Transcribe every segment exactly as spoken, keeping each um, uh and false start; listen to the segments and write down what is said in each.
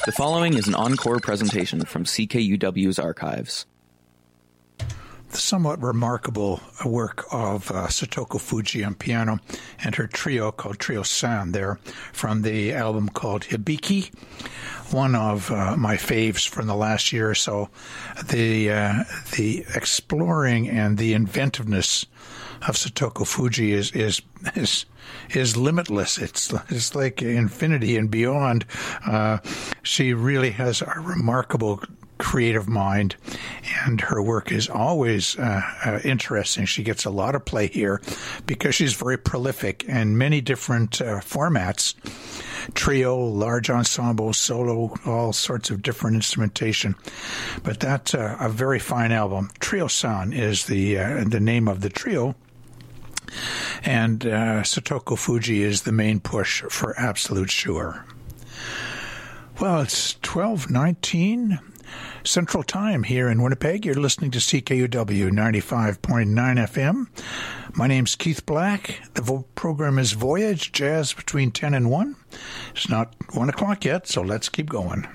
The following is an encore presentation from C K U W's archives. The somewhat remarkable work of uh, Satoko Fujii on piano and her trio called Trio San there from the album called Hibiki, one of uh, my faves from the last year or so. The, uh, the exploring and the inventiveness of Satoko Fujii is is is is limitless. It's it's like infinity and beyond. Uh, she really has a remarkable creative mind, and her work is always uh, uh, interesting. She gets a lot of play here because she's very prolific in many different uh, formats. Trio, large ensemble, solo, all sorts of different instrumentation. But that's uh, a very fine album. Trio San is the uh, the name of the trio. And uh, Satoko Fujii is the main push for absolute sure. Well, it's twelve nineteen Central Time here in Winnipeg. You're listening to C K U W ninety-five point nine F M. My name's Keith Black. The vo- program is Voyage, Jazz between ten and one. It's not one o'clock yet, so let's keep going.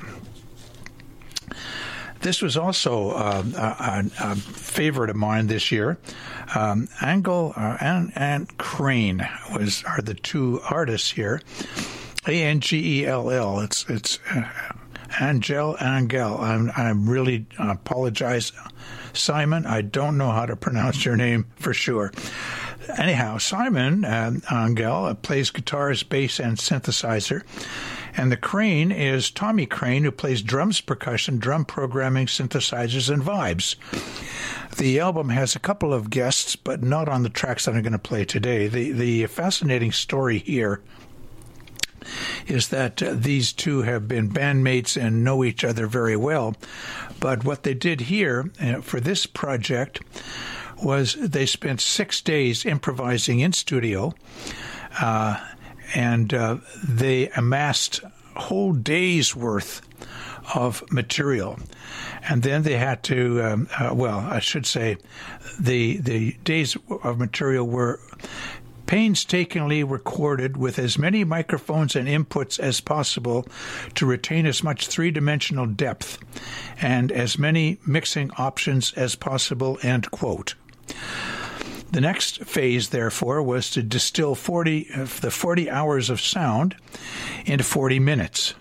This was also uh, a, a favorite of mine this year. Um, Angel uh, and, and Crane was are the two artists here. A N G E L L. It's it's uh, Angel Angel. I'm I'm really I apologize, Simon. I don't know how to pronounce your name for sure. Anyhow, Simon uh, Angel uh, plays guitars, bass, and synthesizer. And the Crane is Tommy Crane, who plays drums, percussion, drum programming, synthesizers, and vibes. The album has a couple of guests, but not on the tracks that I'm going to play today. The, the fascinating story here is that uh, these two have been bandmates and know each other very well. But what they did here uh, for this project was they spent six days improvising in studio, uh, and uh, they amassed whole days' worth of material. And then they had to, um, uh, well, I should say, the the days of material were painstakingly recorded with as many microphones and inputs as possible to retain as much three-dimensional depth and as many mixing options as possible, end quote. The next phase, therefore, was to distill forty of the forty hours of sound into forty minutes.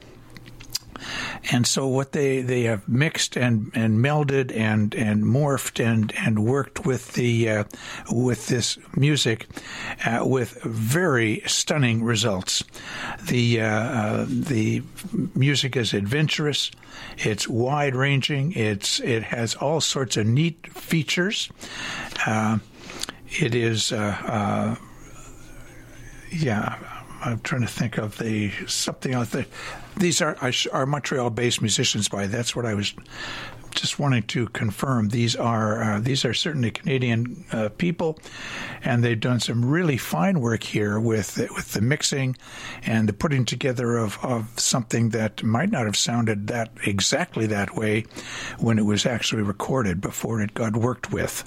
And so what they, they have mixed and, and melded and, and morphed and, and worked with the uh, with this music uh, with very stunning results. The uh, uh, the music is adventurous, it's wide ranging, it's it has all sorts of neat features. Uh, it is uh, uh, yeah. I'm trying to think of the something else. That, these are are Montreal-based musicians. By that's what I was just wanting to confirm. These are uh, these are certainly Canadian uh, people, and they've done some really fine work here with with the mixing and the putting together of, of something that might not have sounded that exactly that way when it was actually recorded before it got worked with.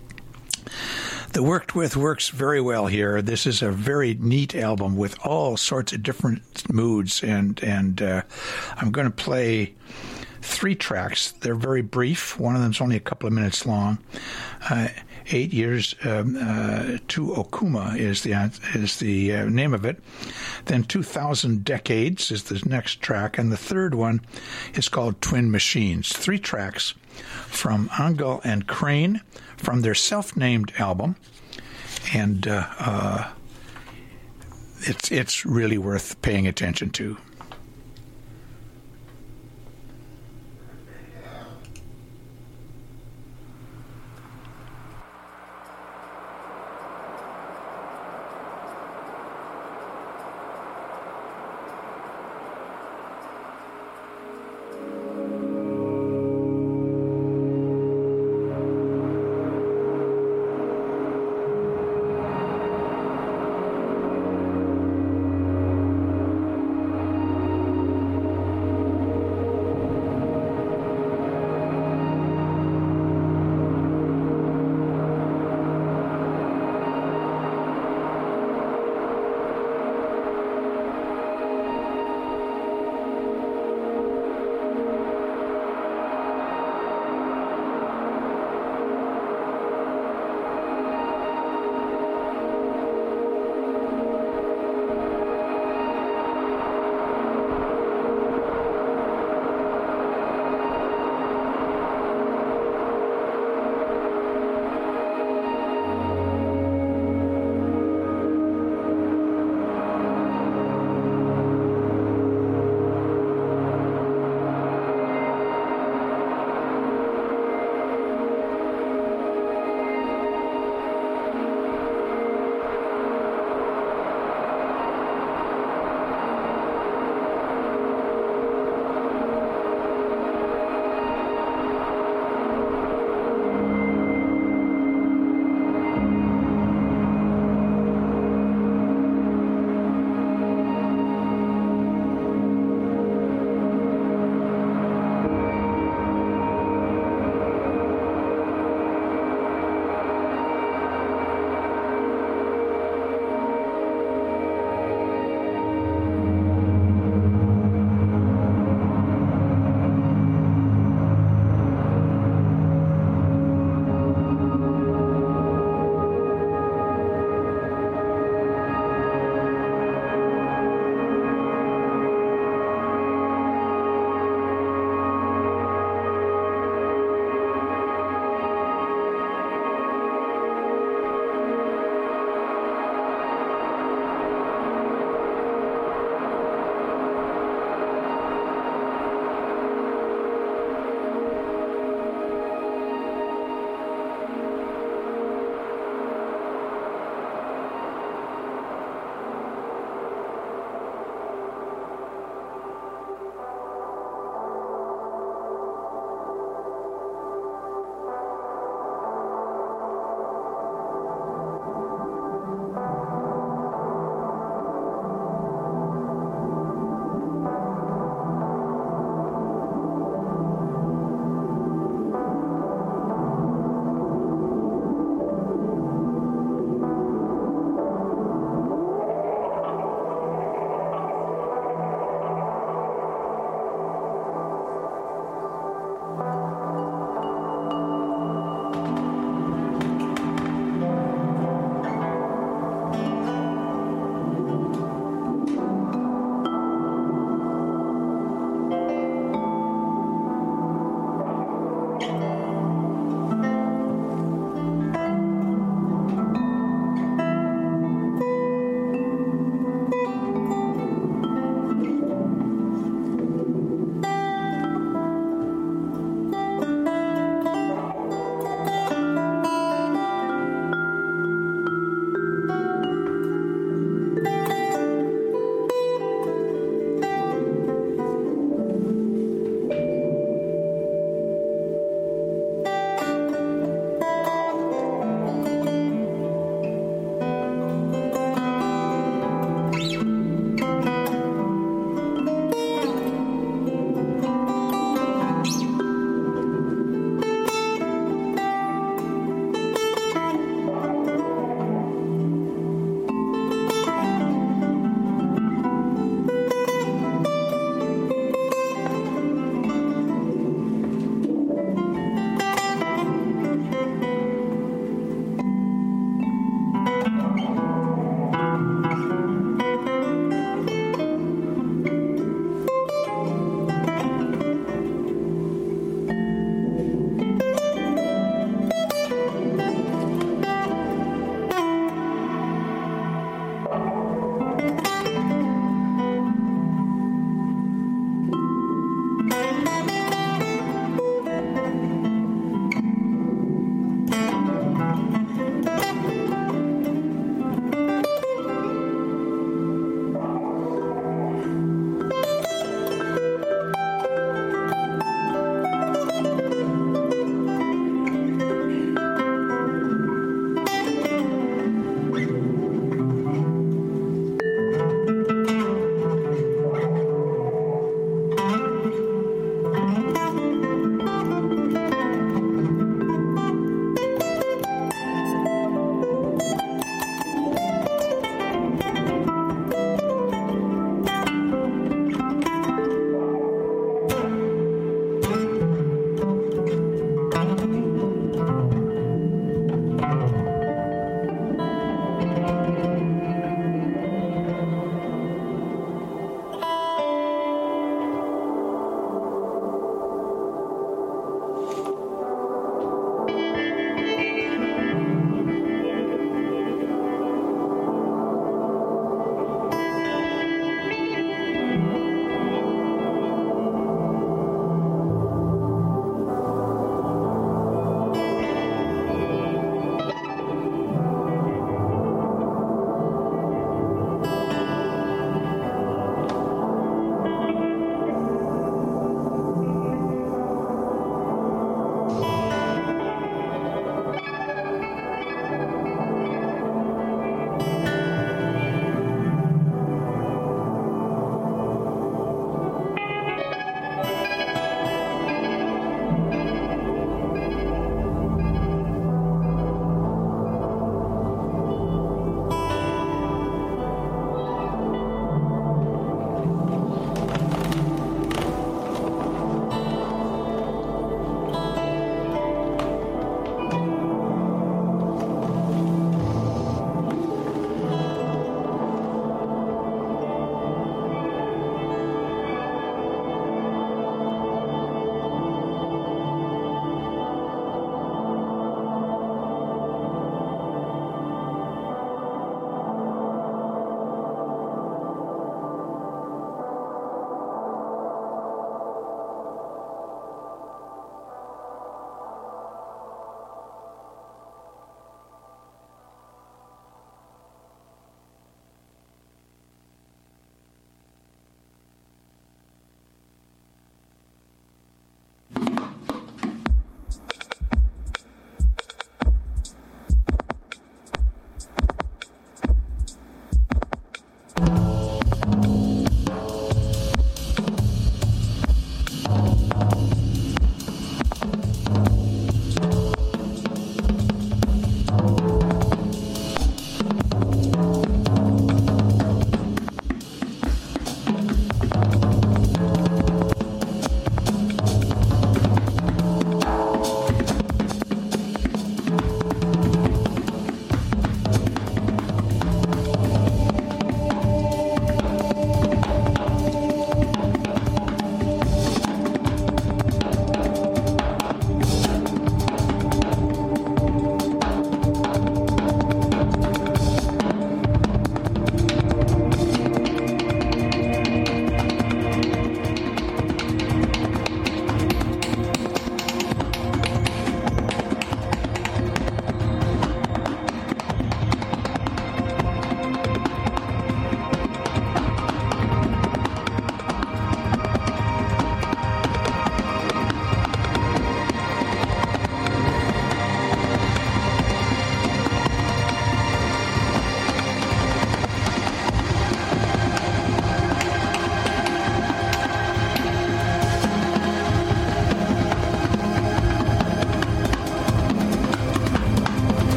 The worked with works very well here. This is a very neat album with all sorts of different moods, and and uh, I'm going to play three tracks. They're very brief. One of them's only a couple of minutes long. Uh, Eight Years um, uh, to Okuma is the is the uh, name of it. Then Two Thousand Decades is the next track, and the third one is called Twin Machines. Three tracks from Angel and Crane from their self-named album, and uh, uh, it's it's really worth paying attention to.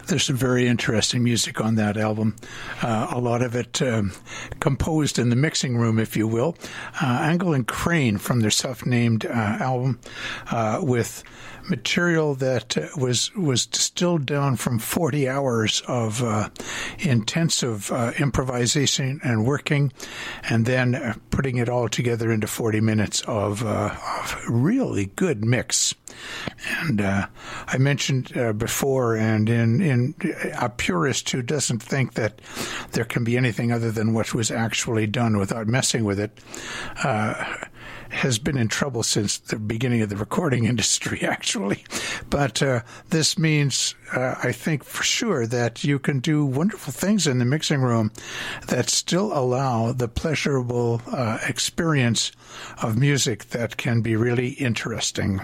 There's some very interesting music on that album. Uh, a lot of it um, composed in the mixing room, if you will. Uh, Angle and Crane from their self-named uh, album uh, with material that uh, was was distilled down from forty hours of uh, intensive uh, improvisation and working, and then uh, putting it all together into forty minutes of, uh, of really good mix. And uh, I mentioned uh, before, and in, in a purist who doesn't think that there can be anything other than what was actually done without messing with it, uh, has been in trouble since the beginning of the recording industry, actually. But uh, this means, uh, I think for sure, that you can do wonderful things in the mixing room that still allow the pleasurable uh, experience of music that can be really interesting.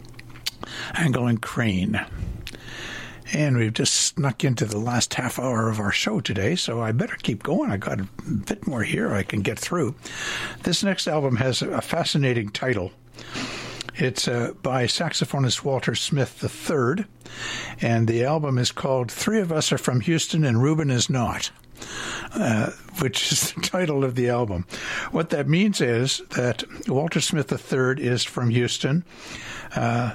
Angle and Crane. And we've just snuck into the last half hour of our show today, so I better keep going. I got a bit more here I can get through. This next album has a fascinating title. It's uh, by saxophonist Walter Smith the third, and the album is called Three of Us Are From Houston and Reuben Is Not, uh, which is the title of the album. What that means is that Walter Smith the third is from Houston. Uh,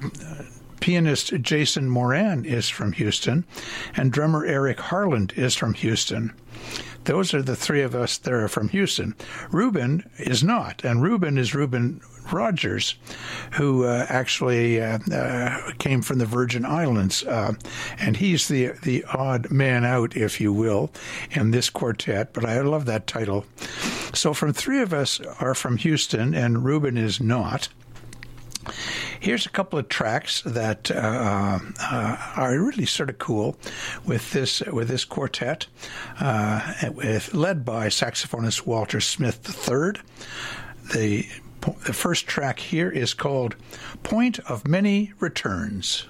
Pianist Jason Moran is from Houston, and drummer Eric Harland is from Houston. Those are the three of us that are from Houston. Reuben is not, and Reuben is Reuben Rogers, who uh, actually uh, uh, came from the Virgin Islands, uh, and he's the the odd man out, if you will, in this quartet, but I love that title. So from Three of Us Are From Houston, and Reuben Is Not, here's a couple of tracks that uh, uh, are really sort of cool with this with this quartet, uh, with, led by saxophonist Walter Smith the third. The the first track here is called "Point of Many Returns."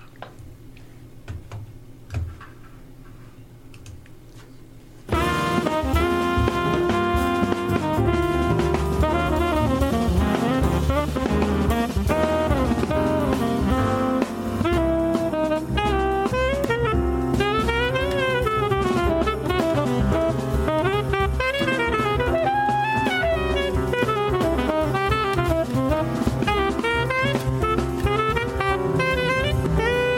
Thank you.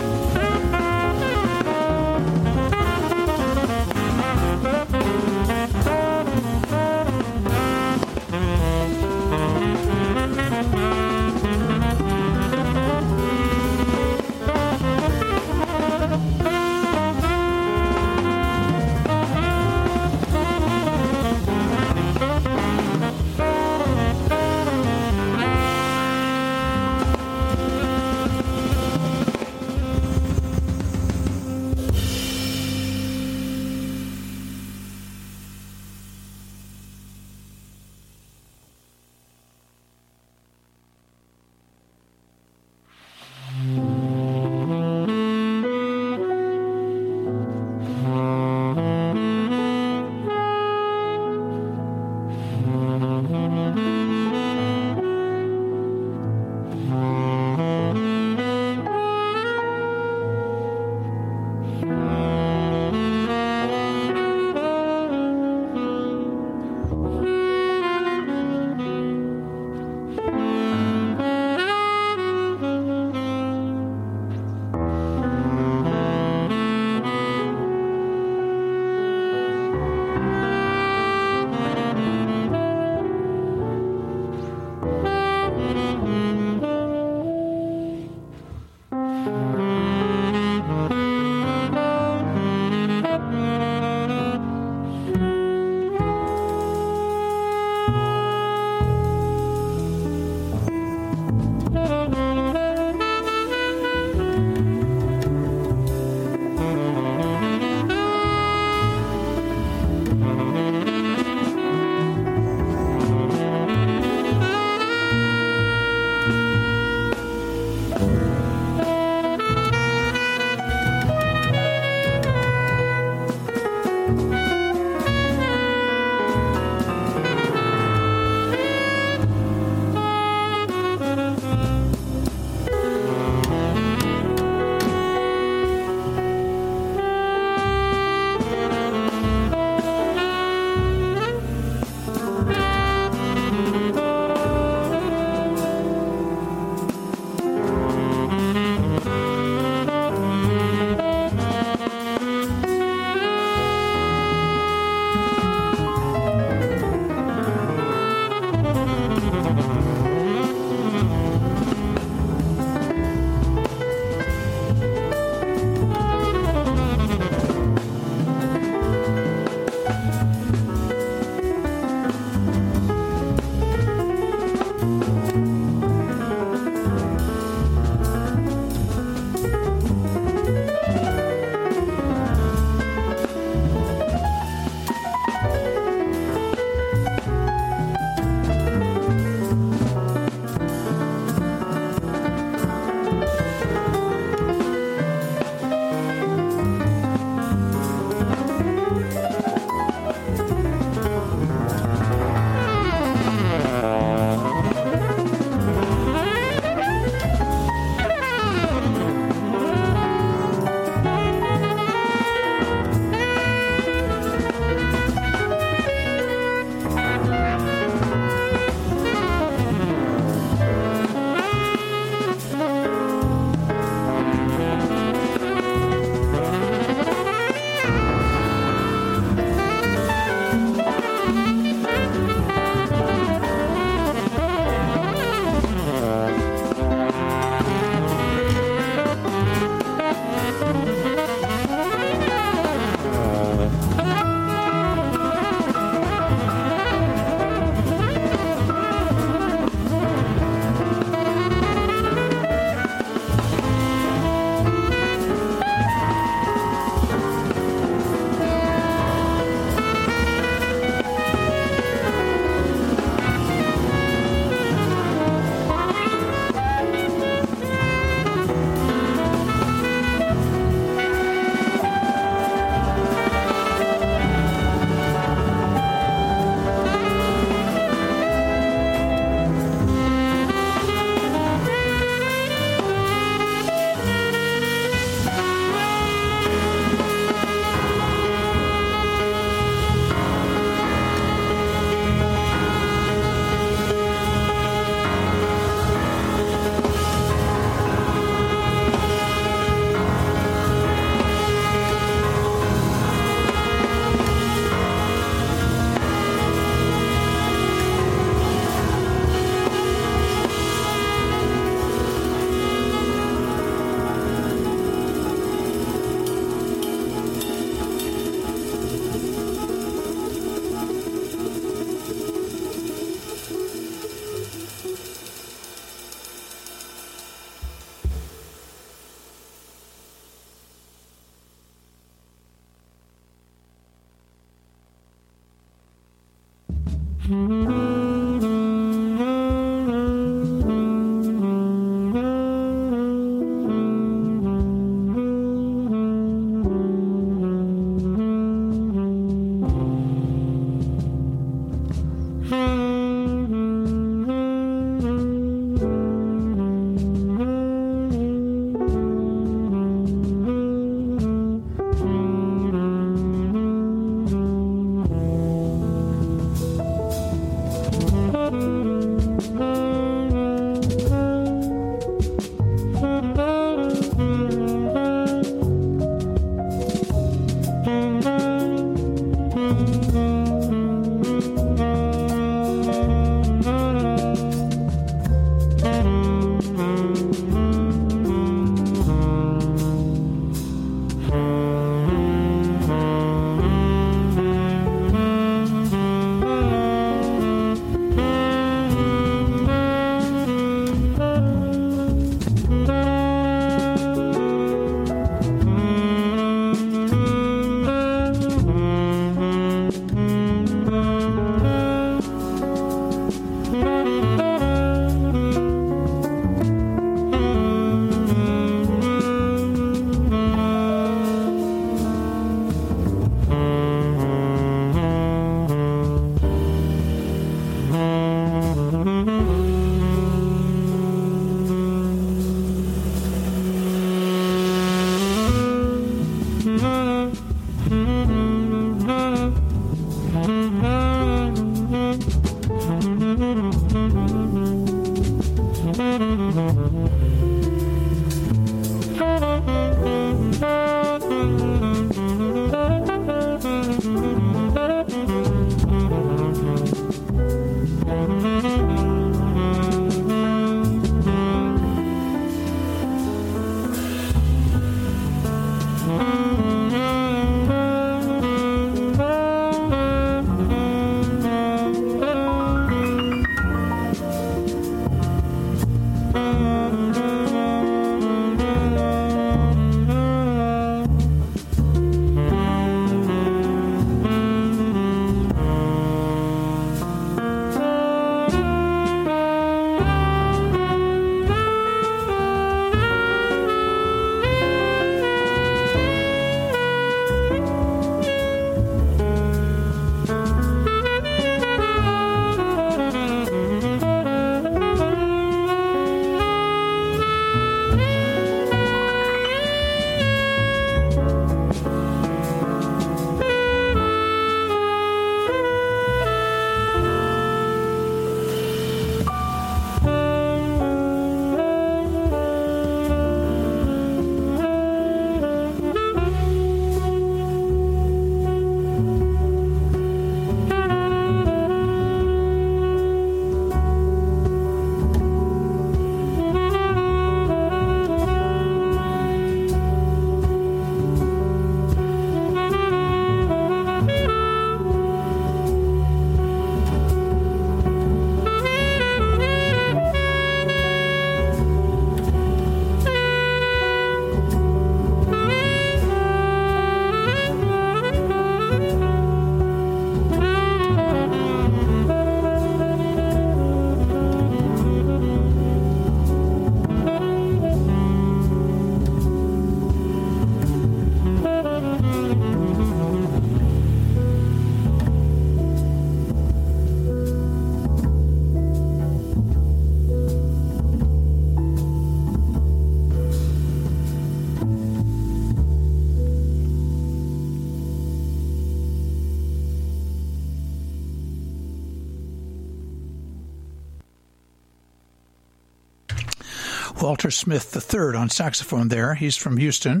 Walter Smith the third on saxophone there. He's from Houston.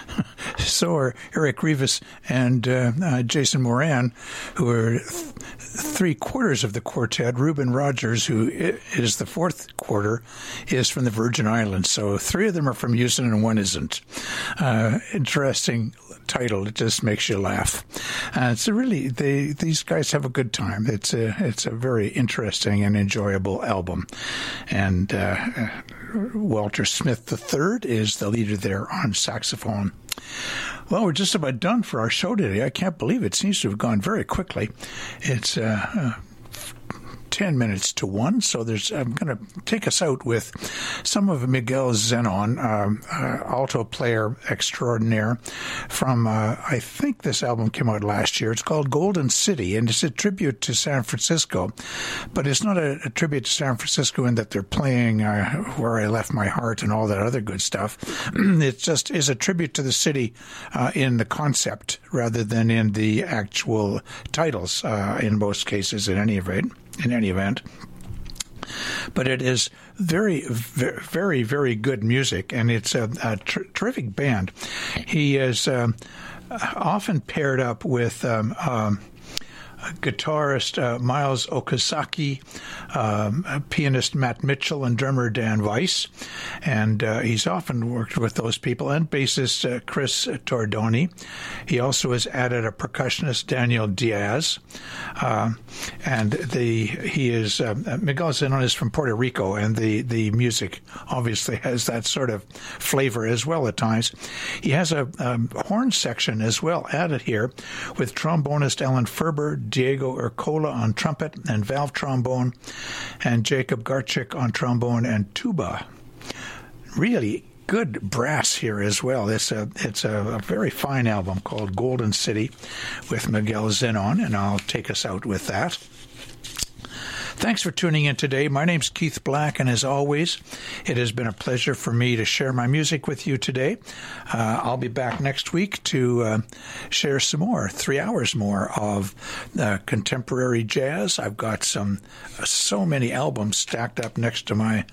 So are Eric Rivas and uh, uh, Jason Moran, who are th- three quarters of the quartet. Reuben Rogers, who is the fourth quarter, is from the Virgin Islands. So three of them are from Houston and one isn't. Uh, interesting title. It just makes you laugh. Uh, it's a really, they, these guys have a good time. It's a, it's a very interesting and enjoyable album. And uh, Walter Smith the third is the leader there on saxophone. Well, we're just about done for our show today. I can't believe it. It seems to have gone very quickly. It's uh, uh, ten minutes to one, so there's I'm going to take us out with some of Miguel Zenon, uh, uh, alto player extraordinaire from, uh, I think this album came out last year. It's called Golden City, and it's a tribute to San Francisco, but it's not a, a tribute to San Francisco in that they're playing uh, Where I Left My Heart and all that other good stuff. It just is a tribute to the city uh, in the concept rather than in the actual titles, uh, in most cases, in any event. In any event. But it is very, very, very good music, and it's a, a ter- terrific band. He is um, often paired up with um, um, guitarist uh, Miles Okazaki, um, pianist Matt Mitchell, and drummer Dan Weiss. And uh, he's often worked with those people, and bassist uh, Chris Tordoni. He also has added a percussionist, Daniel Diaz. Uh, and the he is, uh, Miguel Zenon is from Puerto Rico, and the, the music obviously has that sort of flavor as well at times. He has a um, horn section as well added here with trombonist Ellen Ferber, Diego Urcola on trumpet and valve trombone, and Jacob Garchik on trombone and tuba. Really good brass here as well. It's a it's a, a very fine album called Golden City with Miguel Zenon, and I'll take us out with that. Thanks for tuning in today. My name's Keith Black, and as always, it has been a pleasure for me to share my music with you today. Uh, I'll be back next week to uh, share some more, three hours more of uh, contemporary jazz. I've got some, uh, so many albums stacked up next to my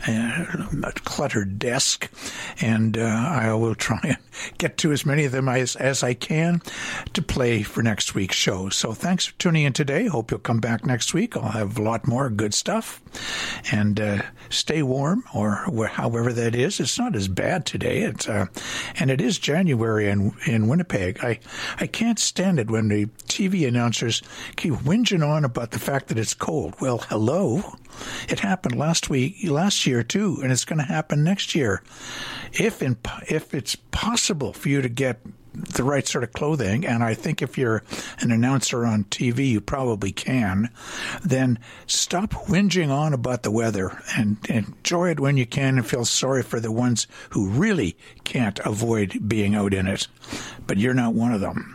uh, cluttered desk, and uh, I will try and get to as many of them as, as I can to play for next week's show. So thanks for tuning in today. Hope you'll come back next week. I'll have a lot more good stuff, and uh, stay warm, or however that is. It's not as bad today. It's uh, and it is January in in Winnipeg. I I can't stand it when the T V announcers keep whinging on about the fact that it's cold. Well, hello, it happened last week, last year too, and it's going to happen next year. If in, if it's possible for you to get the right sort of clothing, and I think if you're an announcer on T V, you probably can, then stop whinging on about the weather and, and enjoy it when you can, and feel sorry for the ones who really can't avoid being out in it. But you're not one of them.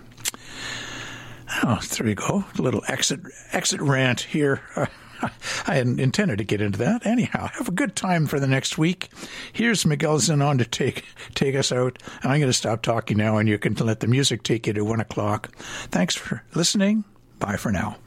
Oh, there you go. A little exit exit rant here. I hadn't intended to get into that. Anyhow, have a good time for the next week. Here's Miguel Zenon to take take us out. I'm going to stop talking now, and you can let the music take you to one o'clock. Thanks for listening. Bye for now.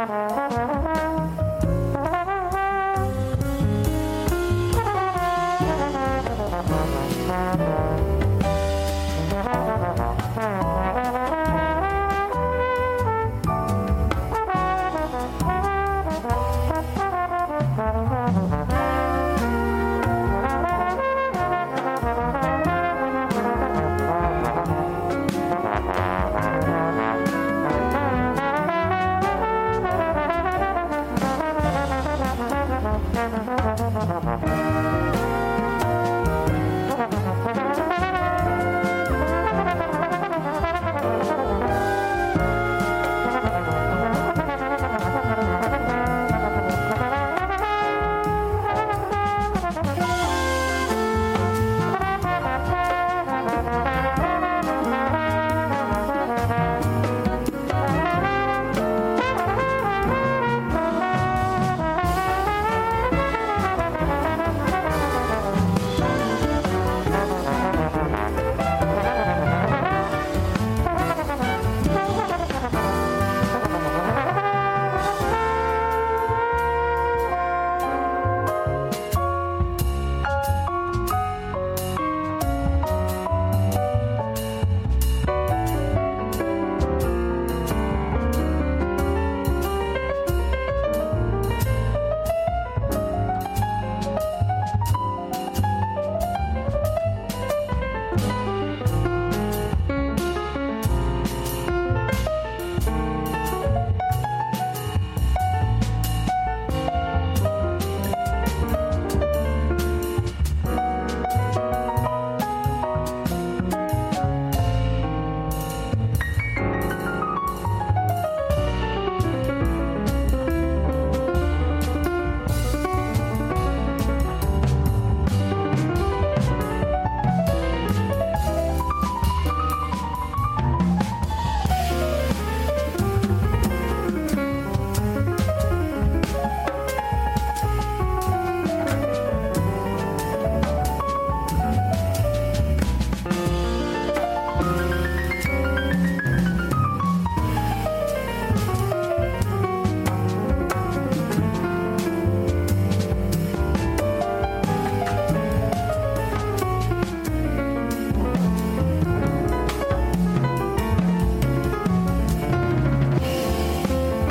Bye.